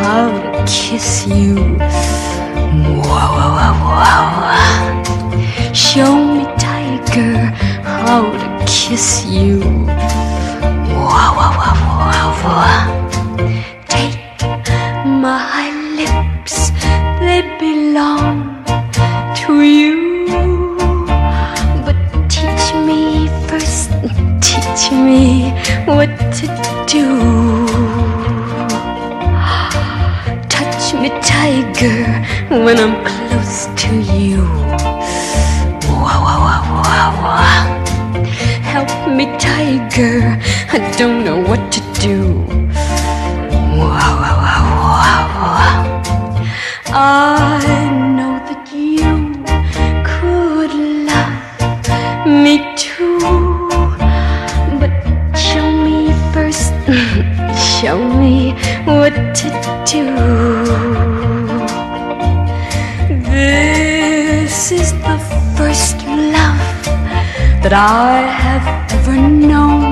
how to kiss you. Wow, wow, wow, wow. Show me, tiger, how to kiss you. Wow, wow, wow, wow, wow. Take my lips, they belong to you. But teach me first, teach me what to do. Touch me, tiger, when I'm close to you. Wow, wow, wow, wow, wow. Help me, tiger, I don't know what to do. Wow, wow, wow, wow, wow. I know that you could love me too, but show me first, show me what to do. This is the first love that I have ever known.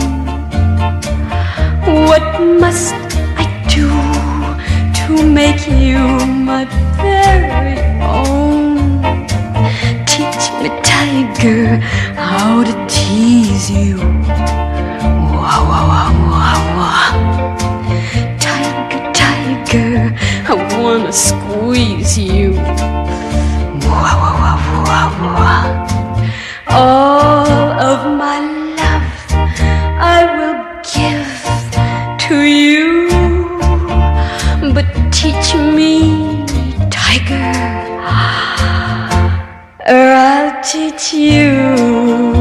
What must I do to make you my very own? Teach me, tiger, how to tease you. Wow, wow, wow, wow, wow. Tiger, tiger, I wanna squeeze you. Wow, wow, wow, wow, wow. All of my love I will give to you, but teach me, tiger, or I'll teach you.